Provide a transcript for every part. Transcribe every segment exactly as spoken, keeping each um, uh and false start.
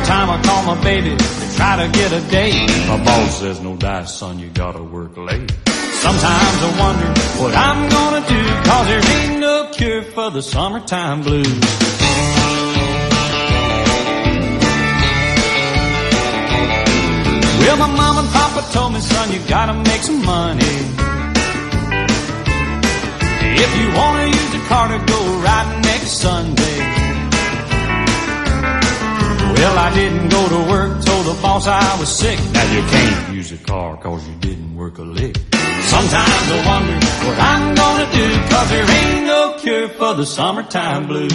time I call my baby to try to get a date, my boss says, no dice, son, you gotta work late. Sometimes I wonder what I'm gonna do, cause there ain't no cure for the summertime blues. Well, my mom and papa told me, son, you gotta make some money. If you wanna use the car to go riding next Sunday. Well, I didn't go to work, told the boss I was sick. Now you can't use a car cause you didn't work a lick. Sometimes I wonder what I'm gonna do, cause there ain't no cure for the summertime blues.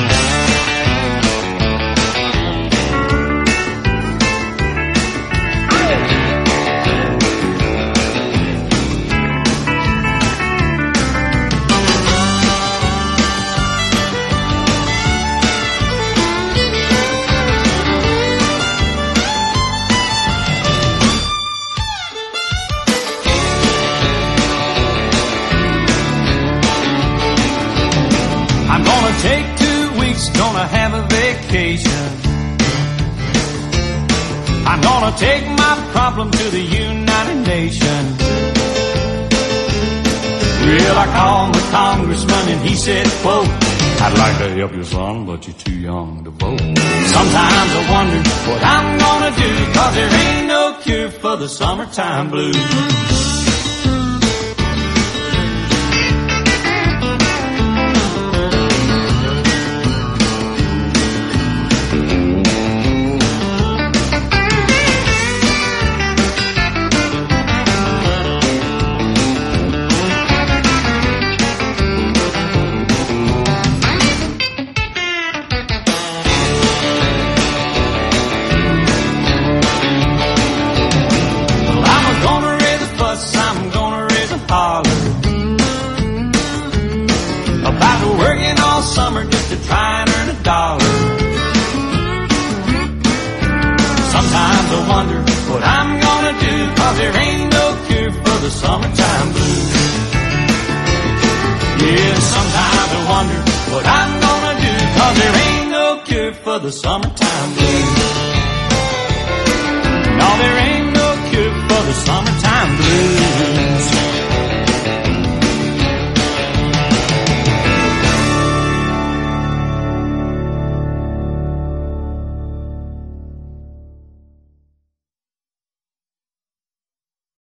Take two weeks, gonna have a vacation. I'm gonna take my problem to the United Nations. Well, I called the congressman and he said, quote, I'd like to help you, son, but you're too young to vote. Sometimes I wonder what I'm gonna do, cause there ain't no cure for the summertime blues. Summer just to try and earn a dollar. Sometimes I wonder what I'm gonna do, cause there ain't no cure for the summertime blues. Yeah, sometimes I wonder what I'm gonna do, cause there ain't no cure for the summertime blues.